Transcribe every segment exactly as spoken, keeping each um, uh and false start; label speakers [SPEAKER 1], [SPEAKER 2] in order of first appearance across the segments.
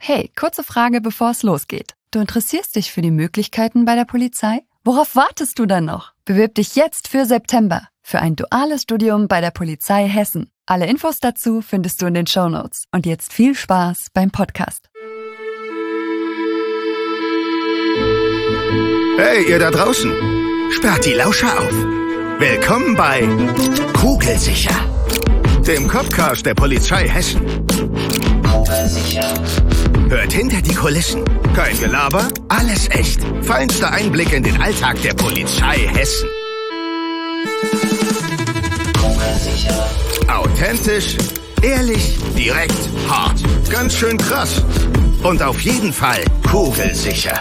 [SPEAKER 1] Hey, kurze Frage, bevor es losgeht. Du interessierst dich für die Möglichkeiten bei der Polizei? Worauf wartest du dann noch? Bewirb dich jetzt für September für ein duales Studium bei der Polizei Hessen. Alle Infos dazu findest du in den Shownotes. Und jetzt viel Spaß beim Podcast.
[SPEAKER 2] Hey, ihr da draußen! Sperrt die Lauscher auf. Willkommen bei Kugelsicher, dem Copcast der Polizei Hessen. Kugelsicher. Hört hinter die Kulissen. Kein Gelaber, alles echt. Feinster Einblick in den Alltag der Polizei Hessen. Kugelsicher. Authentisch, ehrlich, direkt, hart. Ganz schön krass. Und auf jeden Fall kugelsicher.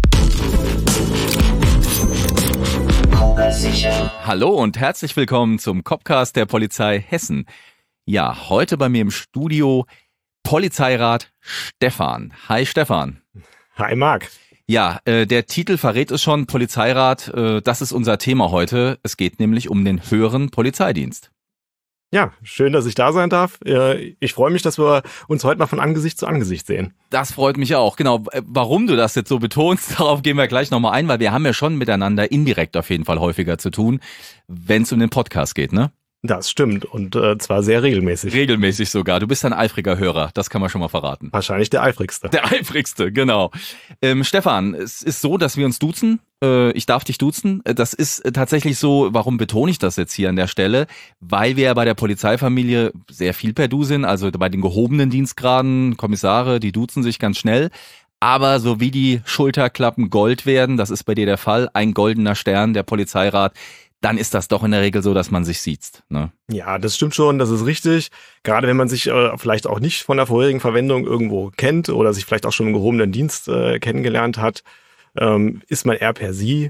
[SPEAKER 3] Hallo und herzlich willkommen zum Copcast der Polizei Hessen. Ja, heute bei mir im Studio Polizeirat Stefan. Hi Stefan.
[SPEAKER 4] Hi Marc.
[SPEAKER 3] Ja, äh, der Titel verrät es schon, Polizeirat, äh, das ist unser Thema heute. Es geht nämlich um den höheren Polizeidienst.
[SPEAKER 4] Ja, schön, dass ich da sein darf. Ich freue mich, dass wir uns heute mal von Angesicht zu Angesicht sehen.
[SPEAKER 3] Das freut mich auch. Genau, warum du das jetzt so betonst, darauf gehen wir gleich nochmal ein, weil wir haben ja schon miteinander indirekt auf jeden Fall häufiger zu tun, wenn es um den Podcast geht, ne?
[SPEAKER 4] Das stimmt und äh, zwar sehr regelmäßig.
[SPEAKER 3] Regelmäßig sogar. Du bist ein eifriger Hörer, das kann man schon mal verraten.
[SPEAKER 4] Wahrscheinlich der eifrigste.
[SPEAKER 3] Der eifrigste, genau. Ähm, Stefan, es ist so, dass wir uns duzen. Äh, ich darf dich duzen. Das ist tatsächlich so, warum betone ich das jetzt hier an der Stelle? Weil wir ja bei der Polizeifamilie sehr viel per Du sind, also bei den gehobenen Dienstgraden, Kommissare, die duzen sich ganz schnell. Aber so wie die Schulterklappen Gold werden, das ist bei dir der Fall, ein goldener Stern, der Polizeirat, dann ist das doch in der Regel so, dass man sich sieht, ne?
[SPEAKER 4] Ja, das stimmt schon, das ist richtig. Gerade wenn man sich äh, vielleicht auch nicht von der vorherigen Verwendung irgendwo kennt oder sich vielleicht auch schon im gehobenen Dienst äh, kennengelernt hat, ähm, ist man eher per Sie.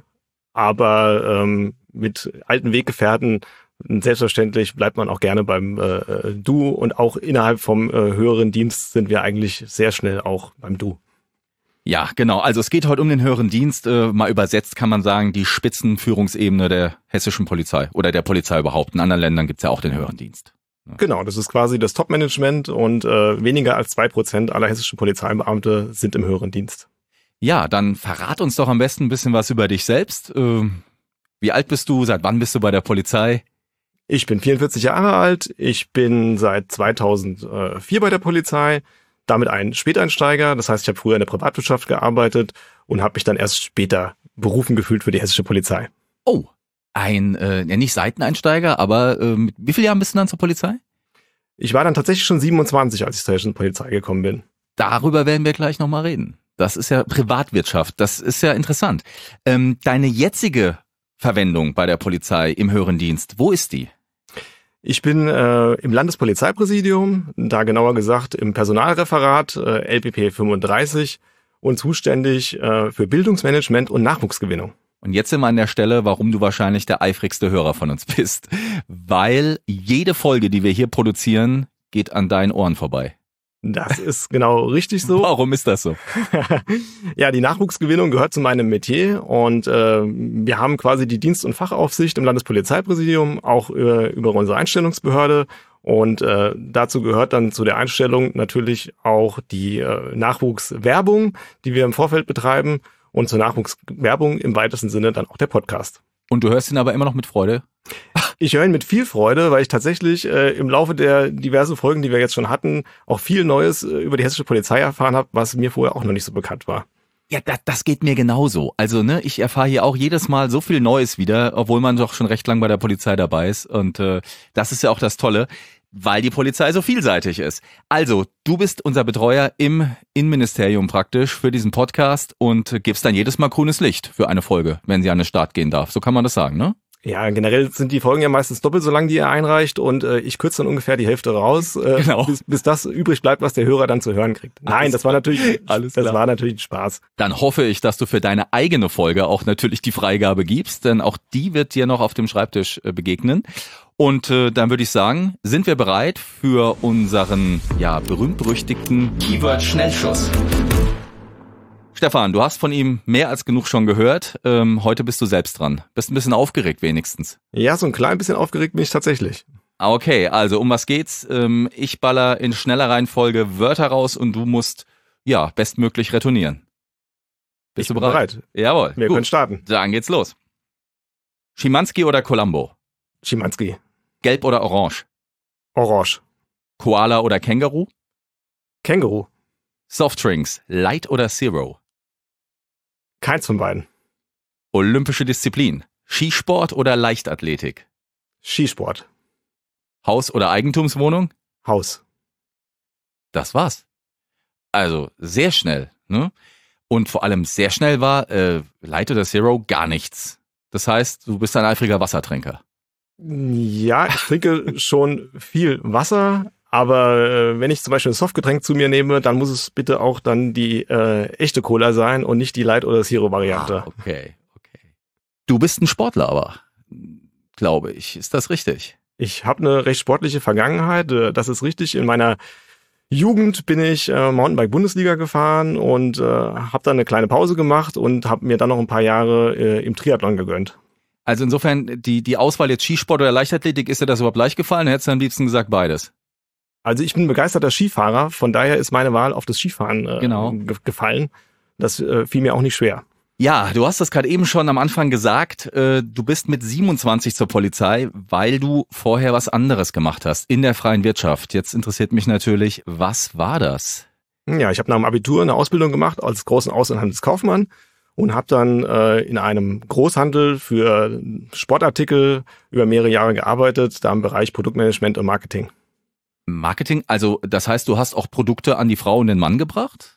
[SPEAKER 4] Aber ähm, mit alten Weggefährten selbstverständlich bleibt man auch gerne beim äh, Du. Und auch innerhalb vom äh, höheren Dienst sind wir eigentlich sehr schnell auch beim Du.
[SPEAKER 3] Ja, genau. Also es geht heute um den höheren Dienst. Äh, mal übersetzt kann man sagen, die Spitzenführungsebene der hessischen Polizei oder der Polizei überhaupt. In anderen Ländern gibt's ja auch den höheren Dienst. Ja.
[SPEAKER 4] Genau, das ist quasi das Top-Management und äh, weniger als zwei Prozent aller hessischen Polizeibeamte sind im höheren Dienst.
[SPEAKER 3] Ja, dann verrat uns doch am besten ein bisschen was über dich selbst. Äh, wie alt bist du? Seit wann bist du bei der Polizei?
[SPEAKER 4] Ich bin vierundvierzig Jahre alt. Ich bin seit zweitausendvier bei der Polizei. Damit ein Späteinsteiger, das heißt, ich habe früher in der Privatwirtschaft gearbeitet und habe mich dann erst später berufen gefühlt für die hessische Polizei.
[SPEAKER 3] Oh, ein, äh, ja nicht Seiteneinsteiger, aber äh, mit wie vielen Jahren bist du dann zur Polizei?
[SPEAKER 4] Ich war dann tatsächlich schon siebenundzwanzig, als ich zur hessischen Polizei gekommen bin.
[SPEAKER 3] Darüber werden wir gleich nochmal reden. Das ist ja Privatwirtschaft, das ist ja interessant. Ähm, deine jetzige Verwendung bei der Polizei im höheren Dienst, wo ist die?
[SPEAKER 4] Ich bin äh, im Landespolizeipräsidium, da genauer gesagt im Personalreferat äh, L P P fünfunddreißig und zuständig äh, für Bildungsmanagement und Nachwuchsgewinnung.
[SPEAKER 3] Und jetzt sind wir an der Stelle, warum du wahrscheinlich der eifrigste Hörer von uns bist. Weil jede Folge, die wir hier produzieren, geht an deinen Ohren vorbei.
[SPEAKER 4] Das ist genau richtig so.
[SPEAKER 3] Warum ist das so?
[SPEAKER 4] Ja, die Nachwuchsgewinnung gehört zu meinem Metier und äh, wir haben quasi die Dienst- und Fachaufsicht im Landespolizeipräsidium, auch äh, über unsere Einstellungsbehörde und äh, dazu gehört dann zu der Einstellung natürlich auch die äh, Nachwuchswerbung, die wir im Vorfeld betreiben und zur Nachwuchswerbung im weitesten Sinne dann auch der Podcast.
[SPEAKER 3] Und du hörst ihn aber immer noch mit Freude?
[SPEAKER 4] Ich höre ihn mit viel Freude, weil ich tatsächlich äh, im Laufe der diversen Folgen, die wir jetzt schon hatten, auch viel Neues äh, über die hessische Polizei erfahren habe, was mir vorher auch noch nicht so bekannt war.
[SPEAKER 3] Ja, das, das geht mir genauso. Also ne, ich erfahre hier auch jedes Mal so viel Neues wieder, obwohl man doch schon recht lang bei der Polizei dabei ist. Und äh, das ist ja auch das Tolle, weil die Polizei so vielseitig ist. Also, du bist unser Betreuer im Innenministerium praktisch für diesen Podcast und gibst dann jedes Mal grünes Licht für eine Folge, wenn sie an den Start gehen darf. So kann man das sagen, ne?
[SPEAKER 4] Ja, generell sind die Folgen ja meistens doppelt so lang, die ihr einreicht und äh, ich kürze dann ungefähr die Hälfte raus, äh,
[SPEAKER 3] genau.
[SPEAKER 4] bis, bis das übrig bleibt, was der Hörer dann zu hören kriegt. Nein,
[SPEAKER 3] alles
[SPEAKER 4] das war natürlich,
[SPEAKER 3] alles
[SPEAKER 4] das
[SPEAKER 3] klar.
[SPEAKER 4] war natürlich ein Spaß.
[SPEAKER 3] Dann hoffe ich, dass du für deine eigene Folge auch natürlich die Freigabe gibst, denn auch die wird dir noch auf dem Schreibtisch äh, begegnen. Und äh, dann würde ich sagen, sind wir bereit für unseren ja berühmt-berüchtigten Keyword-Schnellschuss. Stefan, du hast von ihm mehr als genug schon gehört. Ähm, heute bist du selbst dran. Bist ein bisschen aufgeregt wenigstens.
[SPEAKER 4] Ja, so ein klein bisschen aufgeregt bin ich tatsächlich.
[SPEAKER 3] Okay, also um was geht's? Ähm, ich baller in schneller Reihenfolge Wörter raus und du musst ja, bestmöglich retournieren. Bist
[SPEAKER 4] ich
[SPEAKER 3] du
[SPEAKER 4] bin
[SPEAKER 3] bereit?
[SPEAKER 4] bereit.
[SPEAKER 3] Jawohl.
[SPEAKER 4] Wir
[SPEAKER 3] Gut.
[SPEAKER 4] können starten.
[SPEAKER 3] Dann geht's los. Schimanski oder Columbo?
[SPEAKER 4] Schimanski.
[SPEAKER 3] Gelb oder orange?
[SPEAKER 4] Orange.
[SPEAKER 3] Koala oder Känguru?
[SPEAKER 4] Känguru.
[SPEAKER 3] Softdrinks, Light oder Zero?
[SPEAKER 4] Keins von beiden.
[SPEAKER 3] Olympische Disziplin, Skisport oder Leichtathletik?
[SPEAKER 4] Skisport.
[SPEAKER 3] Haus oder Eigentumswohnung?
[SPEAKER 4] Haus.
[SPEAKER 3] Das war's. Also sehr schnell, ne? Und vor allem sehr schnell war äh, Light oder Zero gar nichts. Das heißt, du bist ein eifriger Wassertrinker.
[SPEAKER 4] Ja, ich trinke schon viel Wasser, aber äh, wenn ich zum Beispiel ein Softgetränk zu mir nehme, dann muss es bitte auch dann die äh, echte Cola sein und nicht die Light- oder Zero-Variante.
[SPEAKER 3] Ah, okay, okay. Du bist ein Sportler aber, glaube ich. Ist das richtig?
[SPEAKER 4] Ich habe eine recht sportliche Vergangenheit, äh, das ist richtig. In meiner Jugend bin ich äh, Mountainbike-Bundesliga gefahren und äh, habe dann eine kleine Pause gemacht und habe mir dann noch ein paar Jahre äh, im Triathlon gegönnt.
[SPEAKER 3] Also insofern, die, die Auswahl jetzt Skisport oder Leichtathletik, ist dir das überhaupt leicht gefallen? Hättest du am liebsten gesagt beides?
[SPEAKER 4] Also ich bin begeisterter Skifahrer, von daher ist meine Wahl auf das Skifahren äh,
[SPEAKER 3] Genau.
[SPEAKER 4] ge- gefallen. Das äh, fiel mir auch nicht schwer.
[SPEAKER 3] Ja, du hast das gerade eben schon am Anfang gesagt, äh, du bist mit siebenundzwanzig zur Polizei, weil du vorher was anderes gemacht hast in der freien Wirtschaft. Jetzt interessiert mich natürlich, was war das?
[SPEAKER 4] Ja, ich habe nach dem Abitur eine Ausbildung gemacht als großen Außenhandelskaufmann und habe dann äh, in einem Großhandel für Sportartikel über mehrere Jahre gearbeitet, da im Bereich Produktmanagement und Marketing.
[SPEAKER 3] Marketing, also das heißt, du hast auch Produkte an die Frau und den Mann gebracht?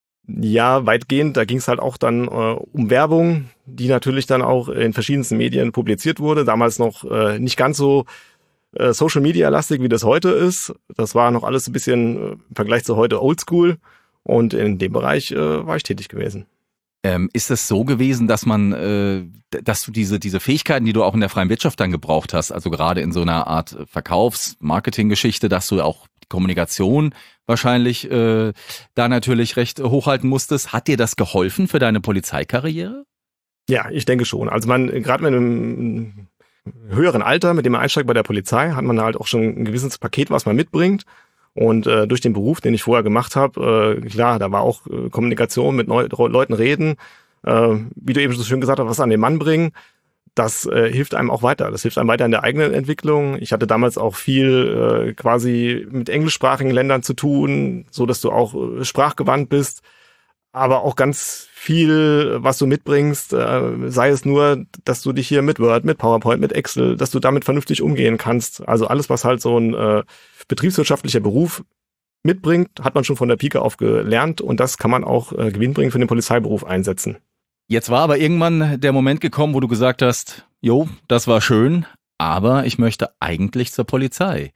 [SPEAKER 4] Ja, weitgehend. Da ging es halt auch dann äh, um Werbung, die natürlich dann auch in verschiedensten Medien publiziert wurde. Damals noch äh, nicht ganz so äh, Social-Media-lastig, wie das heute ist. Das war noch alles ein bisschen äh, im Vergleich zu heute oldschool. Und in dem Bereich äh, war ich tätig gewesen.
[SPEAKER 3] Ähm, ist es so gewesen, dass man, äh, dass du diese diese Fähigkeiten, die du auch in der freien Wirtschaft dann gebraucht hast, also gerade in so einer Art Verkaufs-Marketing-Geschichte, dass du auch die Kommunikation wahrscheinlich äh, da natürlich recht hochhalten musstest, hat dir das geholfen für deine Polizeikarriere?
[SPEAKER 4] Ja, ich denke schon. Also man, gerade mit einem höheren Alter, mit dem man einsteigt bei der Polizei, hat man halt auch schon ein gewisses Paket, was man mitbringt. Und äh, durch den Beruf, den ich vorher gemacht habe, äh, klar, da war auch äh, Kommunikation mit Neu Leuten reden, äh, wie du eben so schön gesagt hast, was an den Mann bringen, das äh, hilft einem auch weiter. Das hilft einem weiter in der eigenen Entwicklung. Ich hatte damals auch viel äh, quasi mit englischsprachigen Ländern zu tun, so dass du auch äh, sprachgewandt bist, aber auch ganz viel, was du mitbringst, äh, sei es nur, dass du dich hier mit Word, mit PowerPoint, mit Excel, dass du damit vernünftig umgehen kannst. Also alles, was halt so ein äh, betriebswirtschaftlicher Beruf mitbringt, hat man schon von der Pike auf gelernt und das kann man auch äh, gewinnbringend für den Polizeiberuf einsetzen.
[SPEAKER 3] Jetzt war aber irgendwann der Moment gekommen, wo du gesagt hast, jo, das war schön, aber ich möchte eigentlich zur Polizei.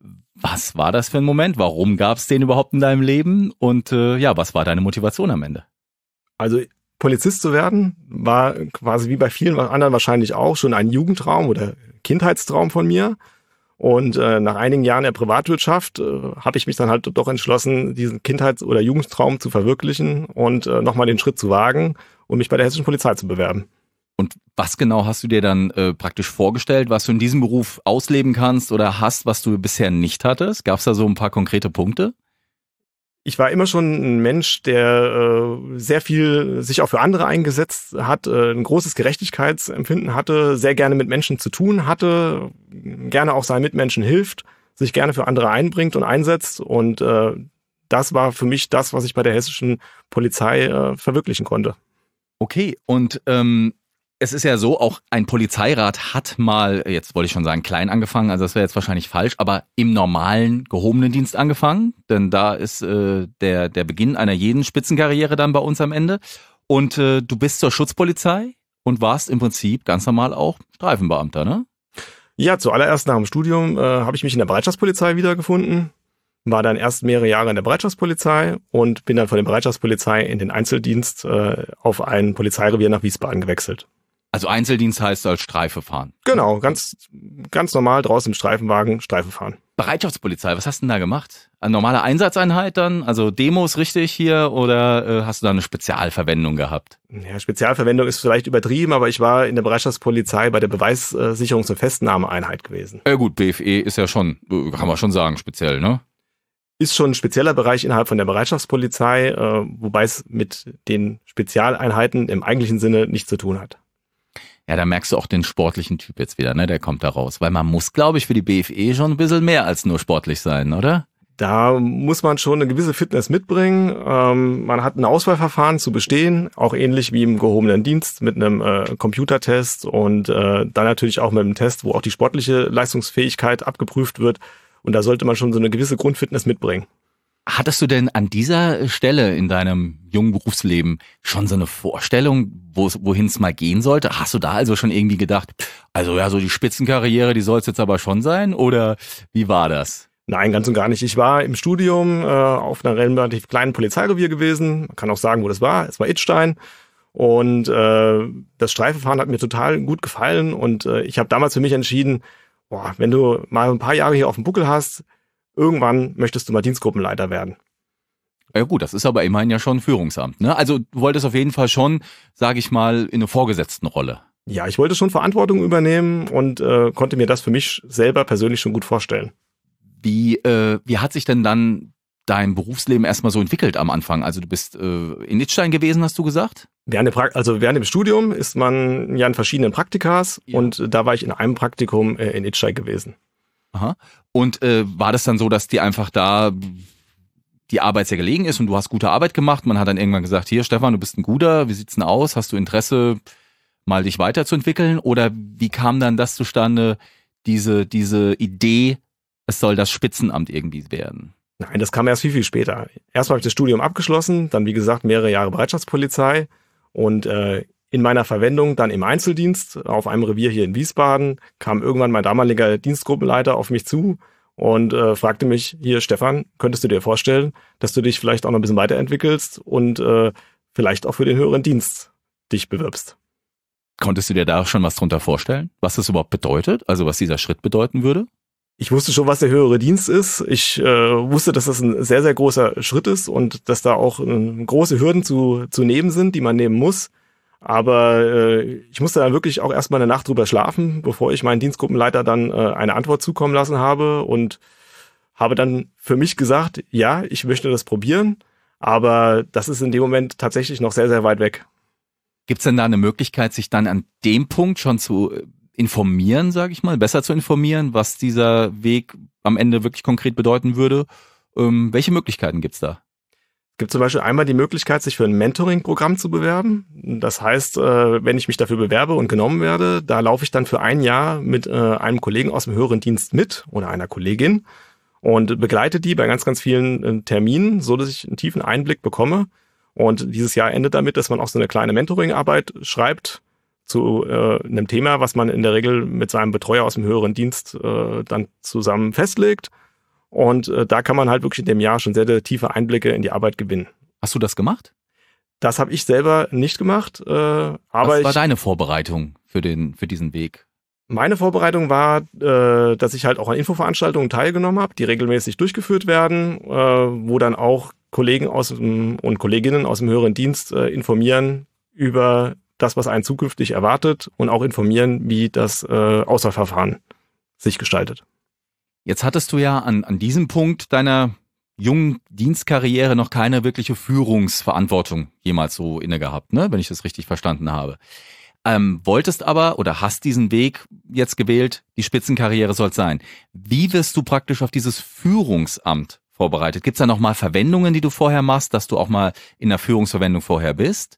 [SPEAKER 3] Was war das für ein Moment? Warum gab es den überhaupt in deinem Leben? Und äh, ja, was war deine Motivation am Ende?
[SPEAKER 4] Also Polizist zu werden, war quasi wie bei vielen anderen wahrscheinlich auch schon ein Jugendtraum oder Kindheitstraum von mir. Und äh, nach einigen Jahren der Privatwirtschaft äh, habe ich mich dann halt doch entschlossen, diesen Kindheits- oder Jugendtraum zu verwirklichen und äh, nochmal den Schritt zu wagen und mich bei der hessischen Polizei zu bewerben.
[SPEAKER 3] Und was genau hast du dir dann äh, praktisch vorgestellt, was du in diesem Beruf ausleben kannst oder hast, was du bisher nicht hattest? Gab es da so ein paar konkrete Punkte?
[SPEAKER 4] Ich war immer schon ein Mensch, der äh, sehr viel sich auch für andere eingesetzt hat, äh, ein großes Gerechtigkeitsempfinden hatte, sehr gerne mit Menschen zu tun hatte, gerne auch seinen Mitmenschen hilft, sich gerne für andere einbringt und einsetzt. Und äh, das war für mich das, was ich bei der hessischen Polizei äh, verwirklichen konnte.
[SPEAKER 3] Okay, und ähm, es ist ja so, auch ein Polizeirat hat mal, jetzt wollte ich schon sagen, klein angefangen, also das wäre jetzt wahrscheinlich falsch, aber im normalen gehobenen Dienst angefangen, denn da ist äh, der der Beginn einer jeden Spitzenkarriere dann bei uns am Ende. Und äh, du bist zur Schutzpolizei und warst im Prinzip ganz normal auch Streifenbeamter, ne?
[SPEAKER 4] Ja, zuallererst nach dem Studium äh, habe ich mich in der Bereitschaftspolizei wiedergefunden, war dann erst mehrere Jahre in der Bereitschaftspolizei und bin dann von der Bereitschaftspolizei in den Einzeldienst äh, auf ein Polizeirevier nach Wiesbaden gewechselt.
[SPEAKER 3] Also Einzeldienst heißt als Streife fahren.
[SPEAKER 4] Genau, ganz ganz normal draußen im Streifenwagen Streife fahren.
[SPEAKER 3] Bereitschaftspolizei, was hast du denn da gemacht? Eine normale Einsatzeinheit dann? Also Demos richtig hier oder äh, hast du da eine Spezialverwendung gehabt?
[SPEAKER 4] Ja, Spezialverwendung ist vielleicht übertrieben, aber ich war in der Bereitschaftspolizei bei der Beweissicherungs- und Festnahmeeinheit gewesen.
[SPEAKER 3] Ja gut, B F E ist ja schon, kann man schon sagen, speziell, ne?
[SPEAKER 4] ist schon ein spezieller Bereich innerhalb von der Bereitschaftspolizei, äh, wobei es mit den Spezialeinheiten im eigentlichen Sinne nichts zu tun hat.
[SPEAKER 3] Ja, da merkst du auch den sportlichen Typ jetzt wieder, ne? Der kommt da raus. Weil man muss, glaube ich, für die B F E schon ein bisschen mehr als nur sportlich sein, oder?
[SPEAKER 4] Da muss man schon eine gewisse Fitness mitbringen. Ähm, man hat ein Auswahlverfahren zu bestehen, auch ähnlich wie im gehobenen Dienst mit einem äh, Computertest und äh, dann natürlich auch mit einem Test, wo auch die sportliche Leistungsfähigkeit abgeprüft wird. Und da sollte man schon so eine gewisse Grundfitness mitbringen.
[SPEAKER 3] Hattest du denn an dieser Stelle in deinem jungen Berufsleben schon so eine Vorstellung, wohin es mal gehen sollte? Hast du da also schon irgendwie gedacht, also ja, so die Spitzenkarriere, die soll es jetzt aber schon sein? Oder wie war das?
[SPEAKER 4] Nein, ganz und gar nicht. Ich war im Studium äh, auf einer relativ kleinen Polizeirevier gewesen. Man kann auch sagen, wo das war. Es war Idstein. Und äh, das Streifenfahren hat mir total gut gefallen. Und äh, ich habe damals für mich entschieden, boah, wenn du mal ein paar Jahre hier auf dem Buckel hast, irgendwann möchtest du mal Dienstgruppenleiter werden.
[SPEAKER 3] Ja gut, das ist aber immerhin ja schon ein Führungsamt, ne? Also du wolltest auf jeden Fall schon, sage ich mal, in eine Vorgesetztenrolle.
[SPEAKER 4] Ja, ich wollte schon Verantwortung übernehmen und äh, konnte mir das für mich selber persönlich schon gut vorstellen.
[SPEAKER 3] Wie, äh, wie hat sich denn dann dein Berufsleben erstmal so entwickelt am Anfang? Also du bist äh, in Idstein gewesen, hast du gesagt?
[SPEAKER 4] Während dem, pra- also während dem Studium ist man ja in verschiedenen Praktikas ja. Und da war ich in einem Praktikum äh, in Idstein gewesen.
[SPEAKER 3] Aha. Und äh, war das dann so, dass dir einfach da die Arbeit sehr gelegen ist und du hast gute Arbeit gemacht? Man hat dann irgendwann gesagt, hier Stefan, du bist ein Guter, wie sieht's denn aus? Hast du Interesse, mal dich weiterzuentwickeln? Oder wie kam dann das zustande, diese, diese Idee, es soll das Spitzenamt irgendwie werden?
[SPEAKER 4] Nein, das kam erst viel, viel später. Erst habe ich das Studium abgeschlossen, dann wie gesagt mehrere Jahre Bereitschaftspolizei und äh, in meiner Verwendung dann im Einzeldienst auf einem Revier hier in Wiesbaden kam irgendwann mein damaliger Dienstgruppenleiter auf mich zu und äh, fragte mich, hier Stefan, könntest du dir vorstellen, dass du dich vielleicht auch noch ein bisschen weiterentwickelst und äh, vielleicht auch für den höheren Dienst dich bewirbst?
[SPEAKER 3] Konntest du dir da schon was drunter vorstellen, was das überhaupt bedeutet, also was dieser Schritt bedeuten würde?
[SPEAKER 4] Ich wusste schon, was der höhere Dienst ist. Ich äh, wusste, dass das ein sehr, sehr großer Schritt ist und dass da auch äh, große Hürden zu, zu nehmen sind, die man nehmen muss. Aber äh, ich musste dann wirklich auch erstmal eine Nacht drüber schlafen, bevor ich meinen Dienstgruppenleiter dann äh, eine Antwort zukommen lassen habe und habe dann für mich gesagt, ja, ich möchte das probieren, aber das ist in dem Moment tatsächlich noch sehr, sehr weit weg.
[SPEAKER 3] Gibt es denn da eine Möglichkeit, sich dann an dem Punkt schon zu informieren, sage ich mal, besser zu informieren, was dieser Weg am Ende wirklich konkret bedeuten würde? Ähm, welche Möglichkeiten gibt's da?
[SPEAKER 4] Es gibt zum Beispiel einmal die Möglichkeit, sich für ein Mentoring-Programm zu bewerben. Das heißt, äh, wenn ich mich dafür bewerbe und genommen werde, da laufe ich dann für ein Jahr mit äh, einem Kollegen aus dem höheren Dienst mit oder einer Kollegin und begleite die bei ganz, ganz vielen äh, Terminen, so dass ich einen tiefen Einblick bekomme. Und dieses Jahr endet damit, dass man auch so eine kleine Mentoring-Arbeit schreibt zu äh, einem Thema, was man in der Regel mit seinem Betreuer aus dem höheren Dienst äh, dann zusammen festlegt. Und äh, da kann man halt wirklich in dem Jahr schon sehr, sehr tiefe Einblicke in die Arbeit gewinnen.
[SPEAKER 3] Hast du das gemacht?
[SPEAKER 4] Das habe ich selber nicht gemacht. Äh, aber
[SPEAKER 3] was war
[SPEAKER 4] ich,
[SPEAKER 3] deine Vorbereitung für den für diesen Weg?
[SPEAKER 4] Meine Vorbereitung war, äh, dass ich halt auch an Infoveranstaltungen teilgenommen habe, die regelmäßig durchgeführt werden, äh, wo dann auch Kollegen aus dem, und Kolleginnen aus dem höheren Dienst äh, informieren über das, was einen zukünftig erwartet und auch informieren, wie das äh, Auswahlverfahren sich gestaltet.
[SPEAKER 3] Jetzt hattest du ja an, an diesem Punkt deiner jungen Dienstkarriere noch keine wirkliche Führungsverantwortung jemals so inne gehabt, ne? Wenn ich das richtig verstanden habe. Ähm, wolltest aber oder hast diesen Weg jetzt gewählt, die Spitzenkarriere soll es sein. Wie wirst du praktisch auf dieses Führungsamt vorbereitet? Gibt es da nochmal Verwendungen, die du vorher machst, dass du auch mal in der Führungsverwendung vorher bist?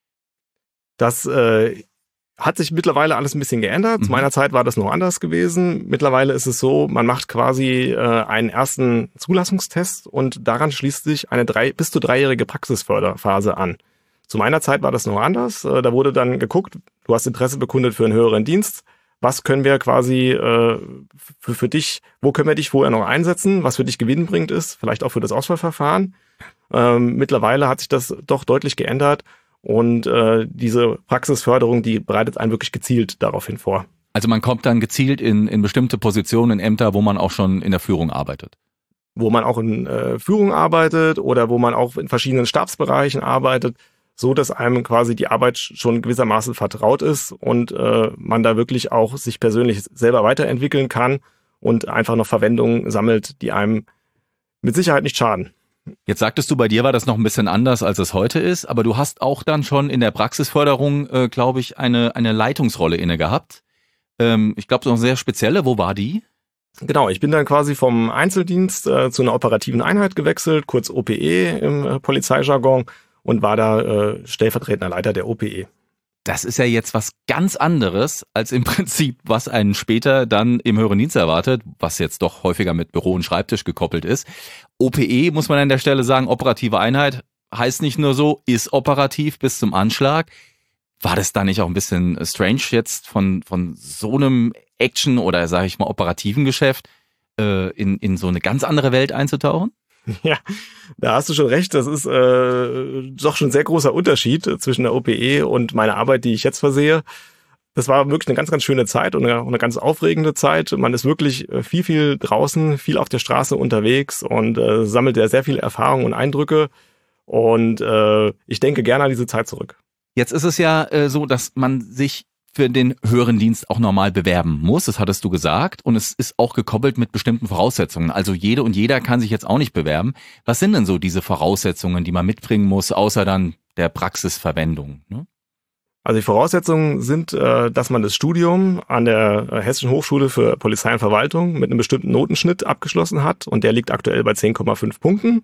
[SPEAKER 4] Das äh, hat sich mittlerweile alles ein bisschen geändert. Mhm. Zu meiner Zeit war das noch anders gewesen. Mittlerweile ist es so, man macht quasi äh, einen ersten Zulassungstest und daran schließt sich eine drei, bis zu dreijährige Praxisförderphase an. Zu meiner Zeit war das noch anders. Äh, da wurde dann geguckt, du hast Interesse bekundet für einen höheren Dienst. Was können wir quasi äh, für, für dich, wo können wir dich vorher noch einsetzen, was für dich gewinnbringend ist, vielleicht auch für das Auswahlverfahren. Ähm, mittlerweile hat sich das doch deutlich geändert. Und äh, diese Praxisförderung, die bereitet einen wirklich gezielt daraufhin vor.
[SPEAKER 3] Also man kommt dann gezielt in, in bestimmte Positionen, in Ämter, wo man auch schon in der Führung arbeitet.
[SPEAKER 4] Wo man auch in äh, Führung arbeitet oder wo man auch in verschiedenen Stabsbereichen arbeitet, so dass einem quasi die Arbeit schon gewissermaßen vertraut ist und äh, man da wirklich auch sich persönlich selber weiterentwickeln kann und einfach noch Verwendungen sammelt, die einem mit Sicherheit nicht schaden.
[SPEAKER 3] Jetzt sagtest du, bei dir war das noch ein bisschen anders, als es heute ist, aber du hast auch dann schon in der Praxisförderung, äh, glaube ich, eine, eine Leitungsrolle inne gehabt. Ähm, ich glaube, so eine sehr spezielle. Wo war die?
[SPEAKER 4] Genau, ich bin dann quasi vom Einzeldienst äh, zu einer operativen Einheit gewechselt, kurz O P E im äh, Polizeijargon, und war da äh, stellvertretender Leiter der O P E.
[SPEAKER 3] Das ist ja jetzt was ganz anderes als im Prinzip, was einen später dann im höheren Dienst erwartet, was jetzt doch häufiger mit Büro und Schreibtisch gekoppelt ist. O P E, muss man an der Stelle sagen, operative Einheit, heißt nicht nur so, ist operativ bis zum Anschlag. War das da nicht auch ein bisschen strange jetzt von von so einem Action- oder sage ich mal operativen Geschäft äh, in in so eine ganz andere Welt einzutauchen?
[SPEAKER 4] Ja, da hast du schon recht. Das ist äh, doch schon ein sehr großer Unterschied zwischen der O P E und meiner Arbeit, die ich jetzt versehe. Das war wirklich eine ganz, ganz schöne Zeit und eine, eine ganz aufregende Zeit. Man ist wirklich viel, viel draußen, viel auf der Straße unterwegs und äh, sammelt ja sehr viel Erfahrung und Eindrücke. Und äh, ich denke gerne an diese Zeit zurück.
[SPEAKER 3] Jetzt ist es ja äh, so, dass man sich für den höheren Dienst auch normal bewerben muss, das hattest du gesagt, und es ist auch gekoppelt mit bestimmten Voraussetzungen. Also jede und jeder kann sich jetzt auch nicht bewerben. Was sind denn so diese Voraussetzungen, die man mitbringen muss, außer dann der Praxisverwendung? Ne?
[SPEAKER 4] Also die Voraussetzungen sind, äh, dass man das Studium an der Hessischen Hochschule für Polizei und Verwaltung mit einem bestimmten Notenschnitt abgeschlossen hat, und der liegt aktuell bei zehn Komma fünf Punkten.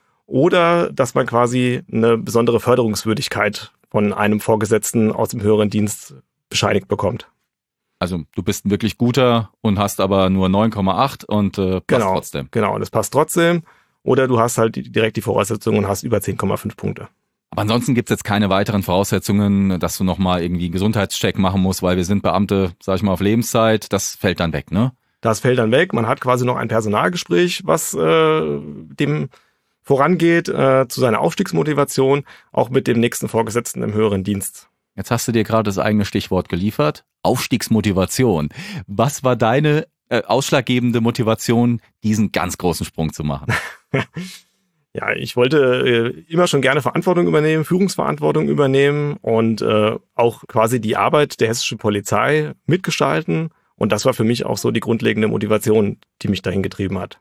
[SPEAKER 4] Oder dass man quasi eine besondere Förderungswürdigkeit von einem Vorgesetzten aus dem höheren Dienst bescheinigt bekommt.
[SPEAKER 3] Also du bist ein wirklich guter und hast aber nur neun Komma acht und äh, passt
[SPEAKER 4] genau,
[SPEAKER 3] trotzdem.
[SPEAKER 4] Genau, das passt trotzdem. Oder du hast halt direkt die Voraussetzungen und hast über zehn Komma fünf Punkte.
[SPEAKER 3] Aber ansonsten gibt's jetzt keine weiteren Voraussetzungen, dass du nochmal irgendwie einen Gesundheitscheck machen musst, weil wir sind Beamte, sag ich mal, auf Lebenszeit. Das fällt dann weg, ne?
[SPEAKER 4] Das fällt dann weg. Man hat quasi noch ein Personalgespräch, was äh, dem vorangeht, äh, zu seiner Aufstiegsmotivation, auch mit dem nächsten Vorgesetzten im höheren Dienst.
[SPEAKER 3] Jetzt hast du dir gerade das eigene Stichwort geliefert. Aufstiegsmotivation. Was war deine äh, ausschlaggebende Motivation, diesen ganz großen Sprung zu machen?
[SPEAKER 4] Ja, ich wollte äh, immer schon gerne Verantwortung übernehmen, Führungsverantwortung übernehmen und äh, auch quasi die Arbeit der hessischen Polizei mitgestalten. Und das war für mich auch so die grundlegende Motivation, die mich dahin getrieben hat.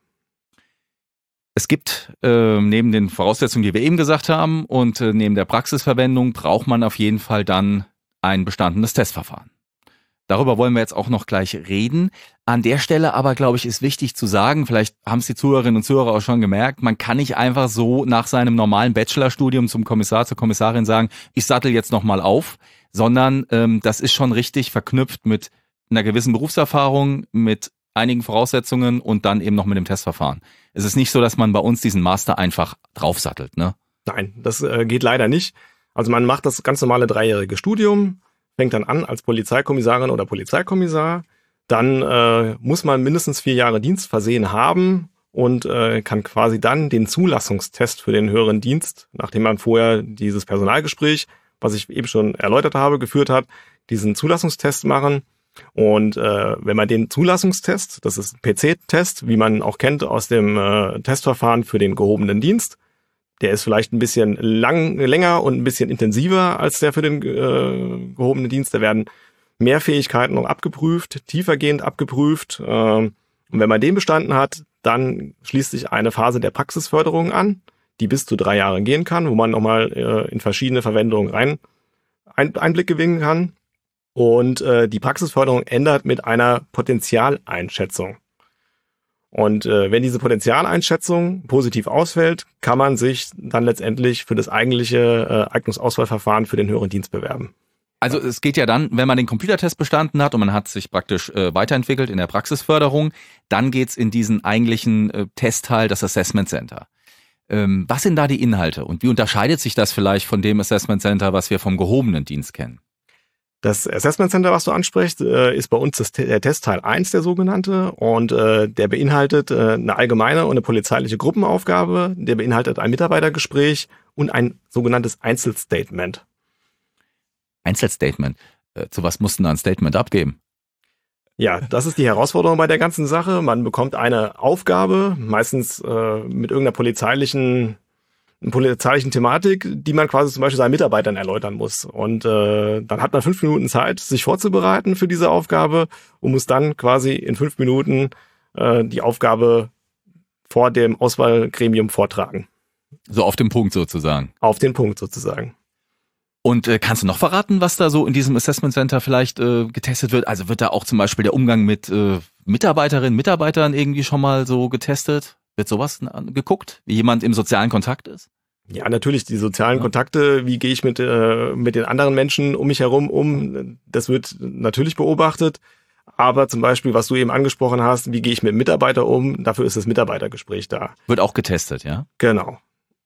[SPEAKER 3] Es gibt äh, neben den Voraussetzungen, die wir eben gesagt haben, und äh, neben der Praxisverwendung braucht man auf jeden Fall dann ein bestandenes Testverfahren. Darüber wollen wir jetzt auch noch gleich reden. An der Stelle aber, glaube ich, ist wichtig zu sagen, vielleicht haben es die Zuhörerinnen und Zuhörer auch schon gemerkt, man kann nicht einfach so nach seinem normalen Bachelorstudium zum Kommissar, zur Kommissarin sagen, ich sattel jetzt nochmal auf, sondern ähm, das ist schon richtig verknüpft mit einer gewissen Berufserfahrung, mit einigen Voraussetzungen und dann eben noch mit dem Testverfahren. Es ist nicht so, dass man bei uns diesen Master einfach draufsattelt, ne?
[SPEAKER 4] Nein, das äh, geht leider nicht. Also man macht das ganz normale dreijährige Studium, fängt dann an als Polizeikommissarin oder Polizeikommissar. Dann äh, muss man mindestens vier Jahre Dienst versehen haben und äh, kann quasi dann den Zulassungstest für den höheren Dienst, nachdem man vorher dieses Personalgespräch, was ich eben schon erläutert habe, geführt hat, diesen Zulassungstest machen. Und äh, wenn man den Zulassungstest, das ist ein P C-Test, wie man auch kennt aus dem äh, Testverfahren für den gehobenen Dienst, der ist vielleicht ein bisschen lang, länger und ein bisschen intensiver als der für den äh, gehobenen Dienst. Da werden mehr Fähigkeiten noch abgeprüft, tiefergehend abgeprüft. Äh, und wenn man den bestanden hat, dann schließt sich eine Phase der Praxisförderung an, die bis zu drei Jahre gehen kann, wo man nochmal äh, in verschiedene Verwendungen rein ein, Einblick gewinnen kann. Und äh, die Praxisförderung ändert mit einer Potenzialeinschätzung. Und äh, wenn diese Potenzialeinschätzung positiv ausfällt, kann man sich dann letztendlich für das eigentliche äh, Eignungsauswahlverfahren für den höheren Dienst bewerben.
[SPEAKER 3] Also es geht ja dann, wenn man den Computertest bestanden hat und man hat sich praktisch äh, weiterentwickelt in der Praxisförderung, dann geht's in diesen eigentlichen äh, Testteil, das Assessment Center. Ähm, was sind da die Inhalte und wie unterscheidet sich das vielleicht von dem Assessment Center, was wir vom gehobenen Dienst kennen?
[SPEAKER 4] Das Assessment Center, was du ansprichst, ist bei uns das, der Testteil eins, der sogenannte, und äh, der beinhaltet äh, eine allgemeine und eine polizeiliche Gruppenaufgabe, der beinhaltet ein Mitarbeitergespräch und ein sogenanntes Einzelstatement.
[SPEAKER 3] Einzelstatement? Äh, zu was mussten da ein Statement abgeben?
[SPEAKER 4] Ja, das ist die Herausforderung bei der ganzen Sache. Man bekommt eine Aufgabe, meistens äh, mit irgendeiner polizeilichen eine polizeilichen Thematik, die man quasi zum Beispiel seinen Mitarbeitern erläutern muss. Und äh, dann hat man fünf Minuten Zeit, sich vorzubereiten für diese Aufgabe und muss dann quasi in fünf Minuten äh, die Aufgabe vor dem Auswahlgremium vortragen.
[SPEAKER 3] So auf den Punkt sozusagen.
[SPEAKER 4] Auf den Punkt sozusagen.
[SPEAKER 3] Und äh, kannst du noch verraten, was da so in diesem Assessment Center vielleicht äh, getestet wird? Also wird da auch zum Beispiel der Umgang mit äh, Mitarbeiterinnen, Mitarbeitern irgendwie schon mal so getestet? Wird sowas geguckt, wie jemand im sozialen Kontakt ist?
[SPEAKER 4] Ja, natürlich, die sozialen ja. Kontakte, wie gehe ich mit, äh, mit den anderen Menschen um mich herum um, das wird natürlich beobachtet. Aber zum Beispiel, was du eben angesprochen hast, wie gehe ich mit Mitarbeitern um, dafür ist das Mitarbeitergespräch da.
[SPEAKER 3] Wird auch getestet, ja?
[SPEAKER 4] Genau.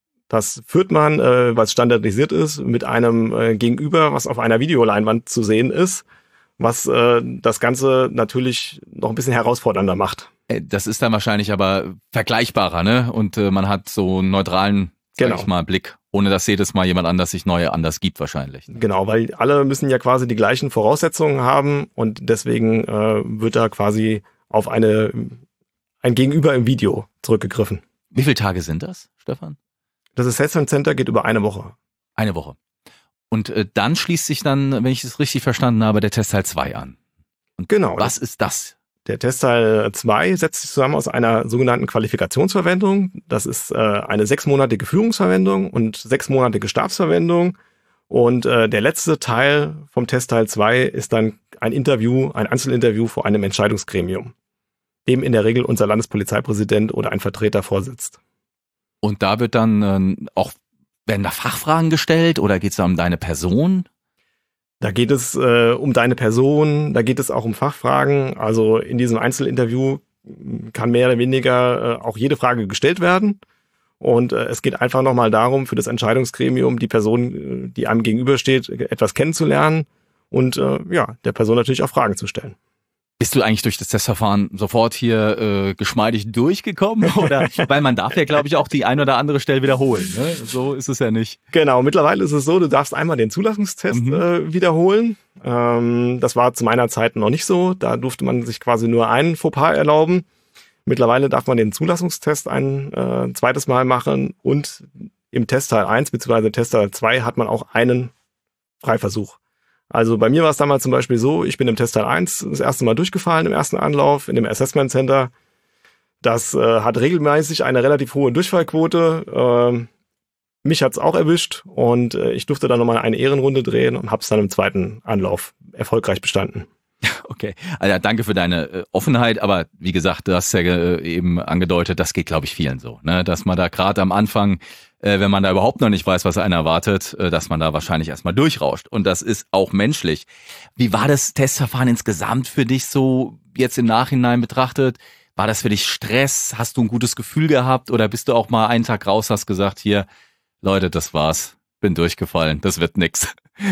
[SPEAKER 4] Das führt man, äh, was standardisiert ist, mit einem äh, Gegenüber, was auf einer Videoleinwand zu sehen ist, was äh, das Ganze natürlich noch ein bisschen herausfordernder macht.
[SPEAKER 3] Das ist dann wahrscheinlich aber vergleichbarer, ne? Und äh, man hat so einen neutralen, sag
[SPEAKER 4] genau.
[SPEAKER 3] ich mal, Blick, ohne dass jedes Mal jemand anders sich neue anders gibt wahrscheinlich.
[SPEAKER 4] Genau, weil alle müssen ja quasi die gleichen Voraussetzungen haben und deswegen äh, wird da quasi auf eine ein Gegenüber im Video zurückgegriffen.
[SPEAKER 3] Wie viele Tage sind das, Stefan?
[SPEAKER 4] Das Assessment Center geht über eine Woche.
[SPEAKER 3] Eine Woche. Und äh, dann schließt sich dann, wenn ich es richtig verstanden habe, der Testteil zwei an. Und
[SPEAKER 4] genau.
[SPEAKER 3] Was ist das?
[SPEAKER 4] Der Testteil zwei setzt sich zusammen aus einer sogenannten Qualifikationsverwendung. Das ist äh, eine sechsmonatige Führungsverwendung und sechsmonatige Stabsverwendung. Und äh, der letzte Teil vom Testteil zwei ist dann ein Interview, ein Einzelinterview vor einem Entscheidungsgremium, dem in der Regel unser Landespolizeipräsident oder ein Vertreter vorsitzt.
[SPEAKER 3] Und da wird dann äh, auch, werden da Fachfragen gestellt oder geht es da um deine Person?
[SPEAKER 4] Da geht es äh, um deine Person, da geht es auch um Fachfragen. Also in diesem Einzelinterview kann mehr oder weniger äh, auch jede Frage gestellt werden. Und äh, es geht einfach nochmal darum, für das Entscheidungsgremium die Person, die einem gegenübersteht, etwas kennenzulernen und äh, ja, der Person natürlich auch Fragen zu stellen.
[SPEAKER 3] Bist du eigentlich durch das Testverfahren sofort hier äh, geschmeidig durchgekommen? Oder weil man darf ja, glaube ich, auch die ein oder andere Stelle wiederholen. Ne? So ist es ja nicht.
[SPEAKER 4] Genau, mittlerweile ist es so, du darfst einmal den Zulassungstest mhm. äh, wiederholen. Ähm, das war zu meiner Zeit noch nicht so. Da durfte man sich quasi nur einen Fauxpas erlauben. Mittlerweile darf man den Zulassungstest ein äh, zweites Mal machen und im Testteil eins bzw. Testteil zwei hat man auch einen Freiversuch. Also bei mir war es damals zum Beispiel so, ich bin im Testteil eins das erste Mal durchgefallen im ersten Anlauf in dem Assessment Center. Das äh, hat regelmäßig eine relativ hohe Durchfallquote. Ähm, mich hat's auch erwischt und äh, ich durfte dann nochmal eine Ehrenrunde drehen und habe es dann im zweiten Anlauf erfolgreich bestanden.
[SPEAKER 3] Okay, also danke für deine äh, Offenheit, aber wie gesagt, du hast ja äh, eben angedeutet, das geht glaube ich vielen so, ne, dass man da gerade am Anfang, äh, wenn man da überhaupt noch nicht weiß, was einen erwartet, äh, dass man da wahrscheinlich erstmal durchrauscht und das ist auch menschlich. Wie war das Testverfahren insgesamt für dich so jetzt im Nachhinein betrachtet? War das für dich Stress? Hast du ein gutes Gefühl gehabt oder bist du auch mal einen Tag raus, hast gesagt, hier, Leute, das war's, bin durchgefallen, das wird nix?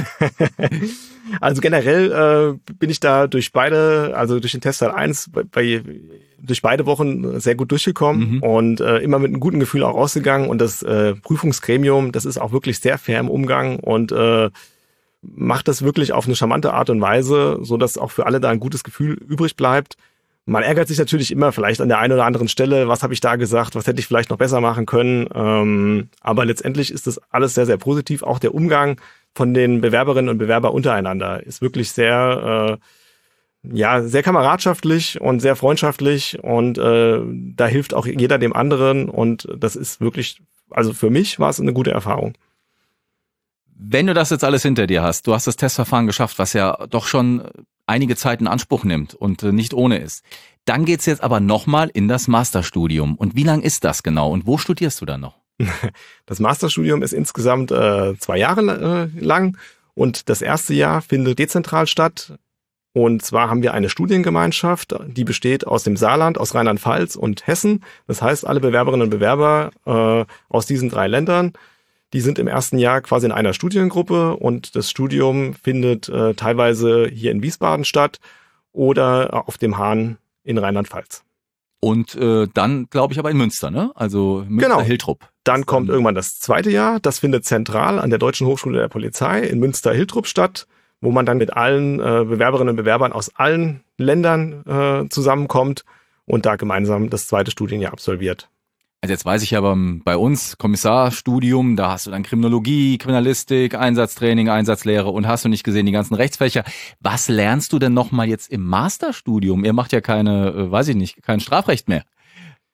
[SPEAKER 4] Also generell äh, bin ich da durch beide, also durch den Testteil eins, bei, bei, durch beide Wochen sehr gut durchgekommen mhm. und äh, immer mit einem guten Gefühl auch rausgegangen. Und das äh, Prüfungsgremium, das ist auch wirklich sehr fair im Umgang und äh, macht das wirklich auf eine charmante Art und Weise, so dass auch für alle da ein gutes Gefühl übrig bleibt. Man ärgert sich natürlich immer vielleicht an der einen oder anderen Stelle, was habe ich da gesagt, was hätte ich vielleicht noch besser machen können. Ähm, aber letztendlich ist das alles sehr, sehr positiv. Auch der Umgang von den Bewerberinnen und Bewerbern untereinander ist wirklich sehr, äh, ja, sehr kameradschaftlich und sehr freundschaftlich und äh, da hilft auch jeder dem anderen und das ist wirklich, also für mich war es eine gute Erfahrung.
[SPEAKER 3] Wenn du das jetzt alles hinter dir hast, du hast das Testverfahren geschafft, was ja doch schon einige Zeit in Anspruch nimmt und äh, nicht ohne ist, dann geht's jetzt aber nochmal in das Masterstudium. Und wie lang ist das genau und wo studierst du dann noch?
[SPEAKER 4] Das Masterstudium ist insgesamt äh, zwei Jahre äh, lang und das erste Jahr findet dezentral statt. Und zwar haben wir eine Studiengemeinschaft, die besteht aus dem Saarland, aus Rheinland-Pfalz und Hessen. Das heißt, alle Bewerberinnen und Bewerber äh, aus diesen drei Ländern, die sind im ersten Jahr quasi in einer Studiengruppe und das Studium findet äh, teilweise hier in Wiesbaden statt oder auf dem Hahn in Rheinland-Pfalz.
[SPEAKER 3] Und äh, dann, glaube ich, aber in Münster, ne? Also Münster-Hiltrup.
[SPEAKER 4] Genau. Dann kommt irgendwann das zweite Jahr. Das findet zentral an der Deutschen Hochschule der Polizei in Münster-Hiltrup statt, wo man dann mit allen äh, Bewerberinnen und Bewerbern aus allen Ländern äh, zusammenkommt und da gemeinsam das zweite Studienjahr absolviert.
[SPEAKER 3] Also jetzt weiß ich aber bei uns Kommissarstudium, da hast du dann Kriminologie, Kriminalistik, Einsatztraining, Einsatzlehre und hast du nicht gesehen die ganzen Rechtsfächer. Was lernst du denn nochmal jetzt im Masterstudium? Ihr macht ja keine, weiß ich nicht, kein Strafrecht mehr.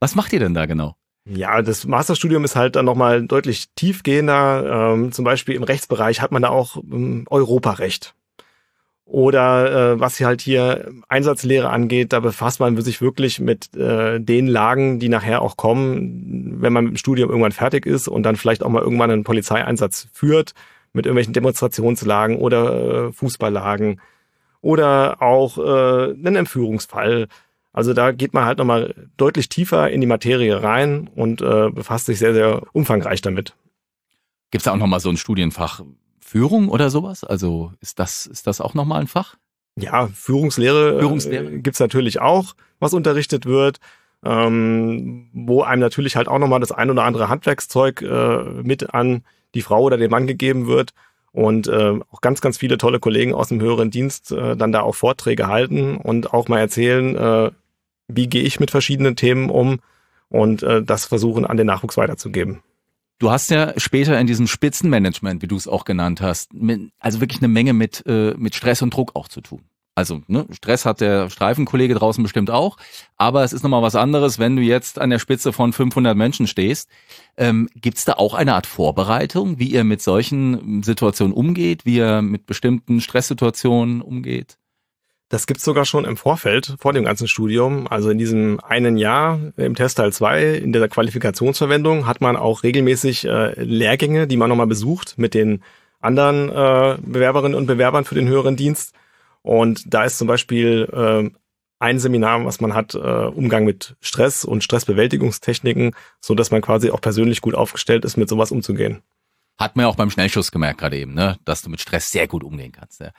[SPEAKER 3] Was macht ihr denn da genau?
[SPEAKER 4] Ja, das Masterstudium ist halt dann nochmal deutlich tiefgehender. Ähm, zum Beispiel im Rechtsbereich hat man da auch ähm, Europarecht. Oder äh, was hier halt hier Einsatzlehre angeht, da befasst man sich wirklich mit äh, den Lagen, die nachher auch kommen, wenn man mit dem Studium irgendwann fertig ist und dann vielleicht auch mal irgendwann einen Polizeieinsatz führt, mit irgendwelchen Demonstrationslagen oder äh, Fußballlagen oder auch äh, einen Entführungsfall. Also da geht man halt nochmal deutlich tiefer in die Materie rein und äh, befasst sich sehr, sehr umfangreich damit.
[SPEAKER 3] Gibt es da auch nochmal so ein Studienfach Führung oder sowas? Also ist das, ist das auch nochmal ein Fach?
[SPEAKER 4] Ja, Führungslehre,
[SPEAKER 3] Führungslehre.
[SPEAKER 4] Äh, gibt's natürlich auch, was unterrichtet wird, ähm, wo einem natürlich halt auch nochmal das ein oder andere Handwerkszeug äh, mit an die Frau oder den Mann gegeben wird und äh, auch ganz, ganz viele tolle Kollegen aus dem höheren Dienst äh, dann da auch Vorträge halten und auch mal erzählen, äh, wie gehe ich mit verschiedenen Themen um und äh, das versuchen an den Nachwuchs weiterzugeben.
[SPEAKER 3] Du hast ja später in diesem Spitzenmanagement, wie du es auch genannt hast, mit, also wirklich eine Menge mit, äh, mit Stress und Druck auch zu tun. Also ne, Stress hat der Streifenkollege draußen bestimmt auch, aber es ist nochmal was anderes, wenn du jetzt an der Spitze von fünfhundert Menschen stehst. Ähm, gibt es da auch eine Art Vorbereitung, wie ihr mit solchen Situationen umgeht, wie ihr mit bestimmten Stresssituationen umgeht?
[SPEAKER 4] Das gibt's sogar schon im Vorfeld, vor dem ganzen Studium. Also in diesem einen Jahr im Testteil zwei, in der Qualifikationsverwendung, hat man auch regelmäßig äh, Lehrgänge, die man nochmal besucht mit den anderen äh, Bewerberinnen und Bewerbern für den höheren Dienst. Und da ist zum Beispiel äh, ein Seminar, was man hat, äh, Umgang mit Stress und Stressbewältigungstechniken, so dass man quasi auch persönlich gut aufgestellt ist, mit sowas umzugehen.
[SPEAKER 3] Hat man ja auch beim Schnellschuss gemerkt gerade eben, ne, dass du mit Stress sehr gut umgehen kannst. Ja.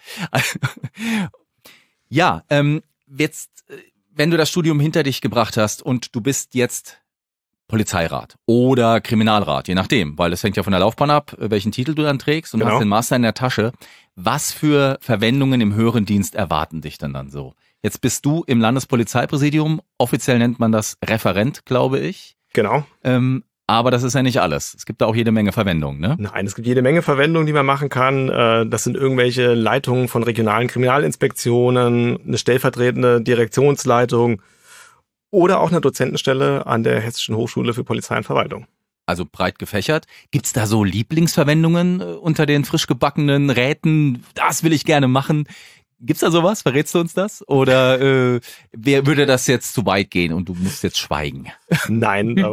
[SPEAKER 3] Ja, ähm, jetzt, wenn du das Studium hinter dich gebracht hast und du bist jetzt Polizeirat oder Kriminalrat, je nachdem, weil es hängt ja von der Laufbahn ab, welchen Titel du dann trägst und
[SPEAKER 4] Genau.
[SPEAKER 3] hast den Master in der Tasche. Was für Verwendungen im höheren Dienst erwarten dich denn dann so? Jetzt bist du im Landespolizeipräsidium, offiziell nennt man das Referent, glaube ich.
[SPEAKER 4] Genau.
[SPEAKER 3] Ähm, aber das ist ja nicht alles. Es gibt da auch jede Menge Verwendungen, ne?
[SPEAKER 4] Nein, es gibt jede Menge Verwendungen, die man machen kann. Das sind irgendwelche Leitungen von regionalen Kriminalinspektionen, eine stellvertretende Direktionsleitung oder auch eine Dozentenstelle an der Hessischen Hochschule für Polizei und Verwaltung.
[SPEAKER 3] Also breit gefächert. Gibt's da so Lieblingsverwendungen unter den frisch gebackenen Räten? Das will ich gerne machen. Gibt's da sowas? Verrätst du uns das? Oder äh, wer würde das jetzt zu weit gehen und du musst jetzt schweigen?
[SPEAKER 4] Nein.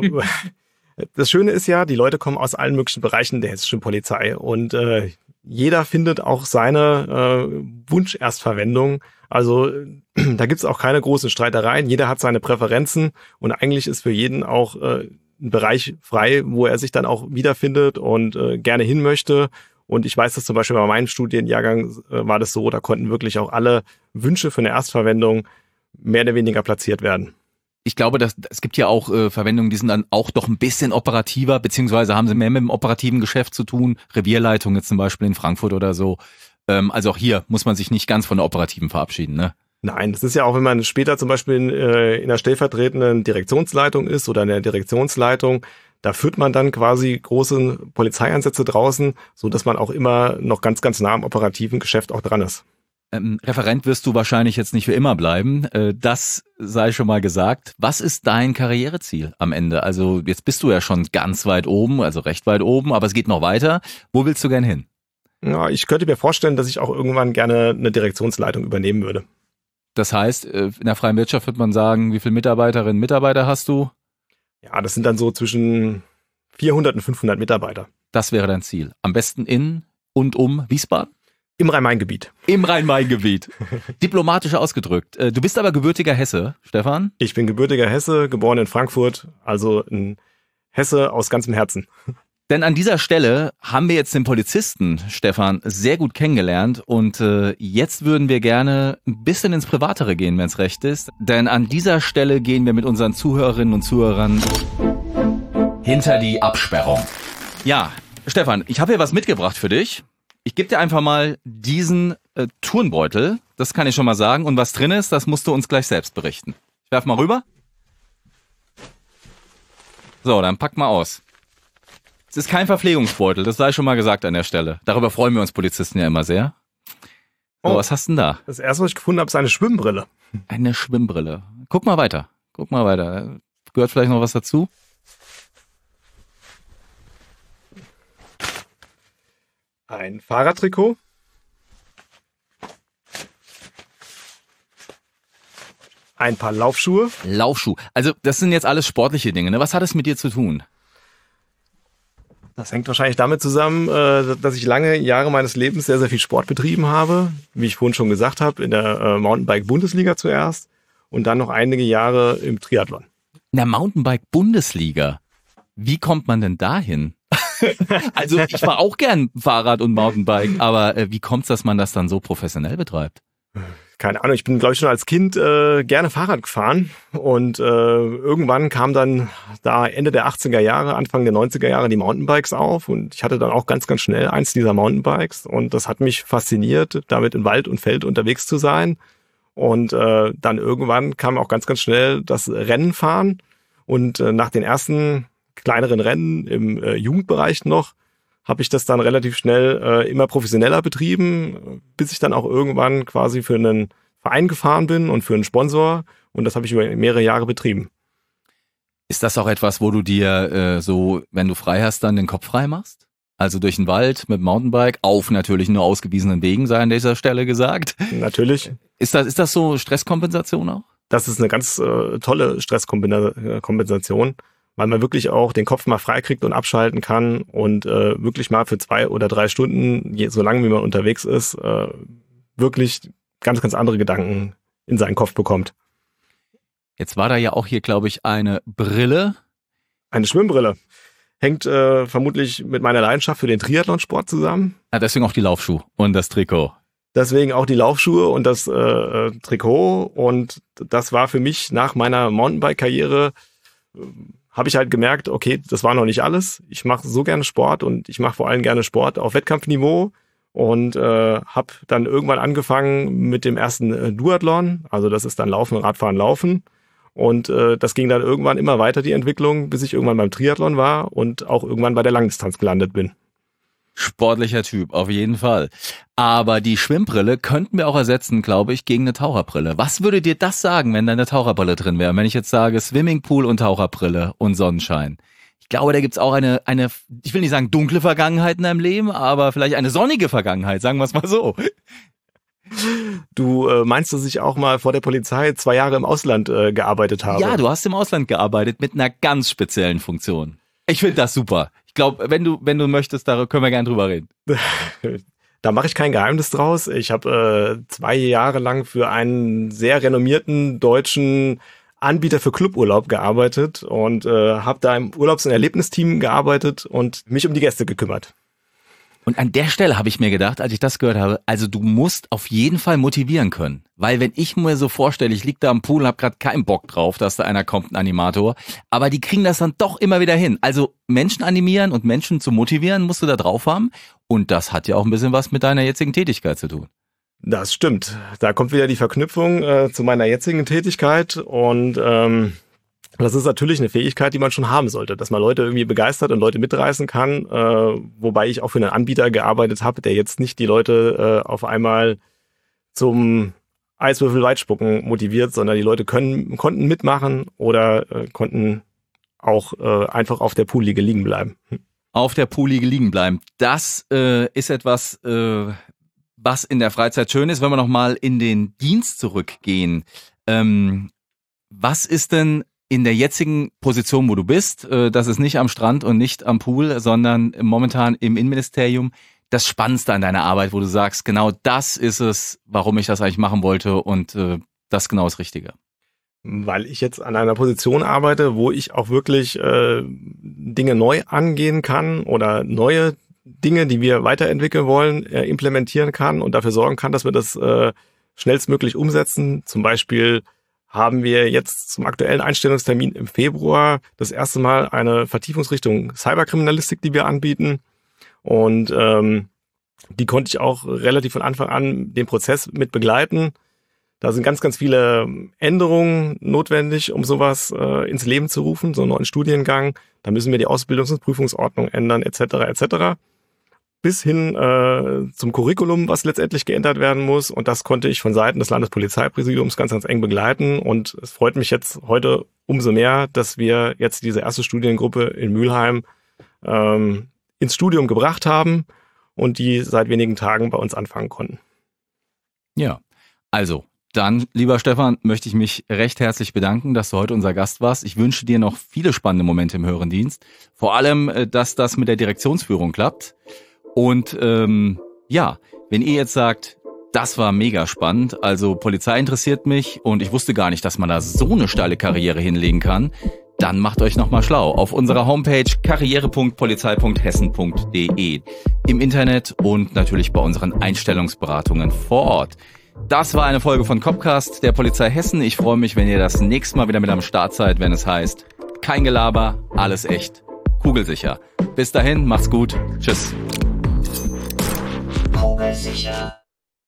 [SPEAKER 4] Das Schöne ist ja, die Leute kommen aus allen möglichen Bereichen der hessischen Polizei und äh, jeder findet auch seine äh, Wunsch-Erstverwendung. Also da gibt's auch keine großen Streitereien. Jeder hat seine Präferenzen und eigentlich ist für jeden auch äh, ein Bereich frei, wo er sich dann auch wiederfindet und äh, gerne hin möchte. Und ich weiß, dass zum Beispiel bei meinem Studienjahrgang äh, war das so, da konnten wirklich auch alle Wünsche für eine Erstverwendung mehr oder weniger platziert werden.
[SPEAKER 3] Ich glaube, dass, es gibt ja auch äh, Verwendungen, die sind dann auch doch ein bisschen operativer, beziehungsweise haben sie mehr mit dem operativen Geschäft zu tun. Revierleitung jetzt zum Beispiel in Frankfurt oder so. Ähm, also auch hier muss man sich nicht ganz von der operativen verabschieden, ne?
[SPEAKER 4] Nein, das ist ja auch, wenn man später zum Beispiel in, äh, in einer stellvertretenden Direktionsleitung ist oder in der Direktionsleitung, da führt man dann quasi große Polizeieinsätze draußen, so dass man auch immer noch ganz, ganz nah am operativen Geschäft auch dran ist.
[SPEAKER 3] Ähm, Referent wirst du wahrscheinlich jetzt nicht für immer bleiben. Äh, das sei schon mal gesagt. Was ist dein Karriereziel am Ende? Also jetzt bist du ja schon ganz weit oben, also recht weit oben, aber es geht noch weiter. Wo willst du gern hin?
[SPEAKER 4] Ja, ich könnte mir vorstellen, dass ich auch irgendwann gerne eine Direktionsleitung übernehmen würde.
[SPEAKER 3] Das heißt, in der freien Wirtschaft wird man sagen, wie viele Mitarbeiterinnen und Mitarbeiter hast du?
[SPEAKER 4] Ja, das sind dann so zwischen vierhundert und fünfhundert Mitarbeiter.
[SPEAKER 3] Das wäre dein Ziel. Am besten in und um Wiesbaden?
[SPEAKER 4] Im Rhein-Main-Gebiet.
[SPEAKER 3] Im Rhein-Main-Gebiet. Diplomatisch ausgedrückt. Du bist aber gebürtiger Hesse, Stefan?
[SPEAKER 4] Ich bin gebürtiger Hesse, geboren in Frankfurt, also ein Hesse aus ganzem Herzen.
[SPEAKER 3] Denn an dieser Stelle haben wir jetzt den Polizisten, Stefan, sehr gut kennengelernt und äh, jetzt würden wir gerne ein bisschen ins Privatere gehen, wenn es recht ist. Denn an dieser Stelle gehen wir mit unseren Zuhörerinnen und Zuhörern hinter die Absperrung. Ja, Stefan, ich habe hier was mitgebracht für dich. Ich gebe dir einfach mal diesen äh, Turnbeutel, das kann ich schon mal sagen. Und was drin ist, das musst du uns gleich selbst berichten. Ich werf mal rüber. So, dann pack mal aus. Es ist kein Verpflegungsbeutel, das sei schon mal gesagt an der Stelle. Darüber freuen wir uns Polizisten ja immer sehr. So,
[SPEAKER 4] Oh.
[SPEAKER 3] was hast du denn da?
[SPEAKER 4] Das erste, was ich gefunden habe, ist eine Schwimmbrille.
[SPEAKER 3] Eine Schwimmbrille. Guck mal weiter. Guck mal weiter. Gehört vielleicht noch was dazu?
[SPEAKER 4] Ein Fahrradtrikot. Ein paar Laufschuhe.
[SPEAKER 3] Laufschuh. Also das sind jetzt alles sportliche Dinge. Ne? Was hat es mit dir zu tun?
[SPEAKER 4] Das hängt wahrscheinlich damit zusammen, dass ich lange Jahre meines Lebens sehr, sehr viel Sport betrieben habe. Wie ich vorhin schon gesagt habe, in der Mountainbike-Bundesliga zuerst und dann noch einige Jahre im Triathlon.
[SPEAKER 3] In der Mountainbike-Bundesliga? Wie kommt man denn dahin? Also ich fahre auch gern Fahrrad und Mountainbike, aber äh, wie kommt's, dass man das dann so professionell betreibt?
[SPEAKER 4] Keine Ahnung, ich bin, glaube ich, schon als Kind äh, gerne Fahrrad gefahren und äh, irgendwann kam dann da Ende der achtziger Jahre, Anfang der neunziger Jahre die Mountainbikes auf und ich hatte dann auch ganz, ganz schnell eins dieser Mountainbikes und das hat mich fasziniert, damit in Wald und Feld unterwegs zu sein und äh, dann irgendwann kam auch ganz, ganz schnell das Rennenfahren und äh, nach den ersten kleineren Rennen im äh, Jugendbereich noch habe ich das dann relativ schnell äh, immer professioneller betrieben, bis ich dann auch irgendwann quasi für einen Verein gefahren bin und für einen Sponsor und das habe ich über mehrere Jahre betrieben.
[SPEAKER 3] Ist das auch etwas, wo du dir äh, so, wenn du frei hast, dann den Kopf frei machst? Also durch den Wald mit dem Mountainbike, auf natürlich nur ausgewiesenen Wegen, sei an dieser Stelle gesagt.
[SPEAKER 4] Natürlich.
[SPEAKER 3] Ist das, ist das so Stresskompensation auch?
[SPEAKER 4] Das ist eine ganz äh, tolle Stresskompensation. Weil man wirklich auch den Kopf mal freikriegt und abschalten kann und äh, wirklich mal für zwei oder drei Stunden, je, so lange wie man unterwegs ist, äh, wirklich ganz, ganz andere Gedanken in seinen Kopf bekommt.
[SPEAKER 3] Jetzt war da ja auch hier, glaube ich, eine Brille.
[SPEAKER 4] Eine Schwimmbrille. Hängt äh, vermutlich mit meiner Leidenschaft für den Triathlonsport zusammen.
[SPEAKER 3] Ja, deswegen auch die Laufschuhe und das Trikot.
[SPEAKER 4] Deswegen auch die Laufschuhe und das äh, Trikot. Und das war für mich nach meiner Mountainbike-Karriere äh, habe ich halt gemerkt, okay, das war noch nicht alles. Ich mache so gerne Sport und ich mache vor allem gerne Sport auf Wettkampfniveau und äh, habe dann irgendwann angefangen mit dem ersten äh, Duathlon. Also das ist dann Laufen, Radfahren, Laufen. Und äh, das ging dann irgendwann immer weiter, die Entwicklung, bis ich irgendwann beim Triathlon war und auch irgendwann bei der Langdistanz gelandet bin.
[SPEAKER 3] Sportlicher Typ, auf jeden Fall. Aber die Schwimmbrille könnten wir auch ersetzen, glaube ich, gegen eine Taucherbrille. Was würde dir das sagen, wenn da eine Taucherbrille drin wäre? Wenn ich jetzt sage Swimmingpool und Taucherbrille und Sonnenschein. Ich glaube, da gibt's auch eine, eine, ich will nicht sagen dunkle Vergangenheit in deinem Leben, aber vielleicht eine sonnige Vergangenheit, sagen wir es mal so.
[SPEAKER 4] Du äh, meinst, dass ich auch mal vor der Polizei zwei Jahre im Ausland äh, gearbeitet habe?
[SPEAKER 3] Ja, du hast im Ausland gearbeitet mit einer ganz speziellen Funktion. Ich finde das super. Ich glaube, wenn du, wenn du möchtest, da können wir gerne drüber reden.
[SPEAKER 4] Da mache ich kein Geheimnis draus. Ich habe äh, zwei Jahre lang für einen sehr renommierten deutschen Anbieter für Cluburlaub gearbeitet und äh, habe da im Urlaubs- und Erlebnisteam gearbeitet und mich um die Gäste gekümmert.
[SPEAKER 3] Und an der Stelle habe ich mir gedacht, als ich das gehört habe, also du musst auf jeden Fall motivieren können. Weil wenn ich mir so vorstelle, ich liege da am Pool und habe gerade keinen Bock drauf, dass da einer kommt, ein Animator, aber die kriegen das dann doch immer wieder hin. Also Menschen animieren und Menschen zu motivieren musst du da drauf haben und das hat ja auch ein bisschen was mit deiner jetzigen Tätigkeit zu tun.
[SPEAKER 4] Das stimmt. Da kommt wieder die Verknüpfung äh, zu meiner jetzigen Tätigkeit und ähm, das ist natürlich eine Fähigkeit, die man schon haben sollte, dass man Leute irgendwie begeistert und Leute mitreißen kann, äh, wobei ich auch für einen Anbieter gearbeitet habe, der jetzt nicht die Leute äh, auf einmal zum Eiswürfel Weitspucken motiviert, sondern die Leute können konnten mitmachen oder äh, konnten auch äh, einfach auf der Poolliege liegen bleiben.
[SPEAKER 3] Auf der Poolliege liegen bleiben. Das äh, ist etwas, äh, was in der Freizeit schön ist, wenn wir nochmal in den Dienst zurückgehen. Ähm, was ist denn in der jetzigen Position, wo du bist, äh, das ist nicht am Strand und nicht am Pool, sondern momentan im Innenministerium, das Spannendste an deiner Arbeit, wo du sagst, genau das ist es, warum ich das eigentlich machen wollte und äh, das genau das Richtige?
[SPEAKER 4] Weil ich jetzt an einer Position arbeite, wo ich auch wirklich äh, Dinge neu angehen kann oder neue Dinge, die wir weiterentwickeln wollen, äh, implementieren kann und dafür sorgen kann, dass wir das äh, schnellstmöglich umsetzen. Zum Beispiel haben wir jetzt zum aktuellen Einstellungstermin im Februar das erste Mal eine Vertiefungsrichtung Cyberkriminalistik, die wir anbieten. Und ähm, die konnte ich auch relativ von Anfang an den Prozess mit begleiten. Da sind ganz, ganz viele Änderungen notwendig, um sowas äh, ins Leben zu rufen, so einen neuen Studiengang. Da müssen wir die Ausbildungs- und Prüfungsordnung ändern, et cetera et cetera. bis hin äh, zum Curriculum, was letztendlich geändert werden muss. Und das konnte ich von Seiten des Landespolizeipräsidiums ganz, ganz eng begleiten. Und es freut mich jetzt heute umso mehr, dass wir jetzt diese erste Studiengruppe in Mülheim ähm, ins Studium gebracht haben und die seit wenigen Tagen bei uns anfangen konnten.
[SPEAKER 3] Ja, also dann, lieber Stefan, möchte ich mich recht herzlich bedanken, dass du heute unser Gast warst. Ich wünsche dir noch viele spannende Momente im höheren Dienst. Vor allem, dass das mit der Direktionsführung klappt. Und ähm, ja, wenn ihr jetzt sagt, das war mega spannend, also Polizei interessiert mich und ich wusste gar nicht, dass man da so eine steile Karriere hinlegen kann, dann macht euch nochmal schlau auf unserer Homepage karriere punkt polizei punkt hessen punkt de, im Internet und natürlich bei unseren Einstellungsberatungen vor Ort. Das war eine Folge von Copcast, der Polizei Hessen. Ich freue mich, wenn ihr das nächste Mal wieder mit am Start seid, wenn es heißt, kein Gelaber, alles echt, kugelsicher. Bis dahin, macht's gut, tschüss.
[SPEAKER 5] Kugelsicher.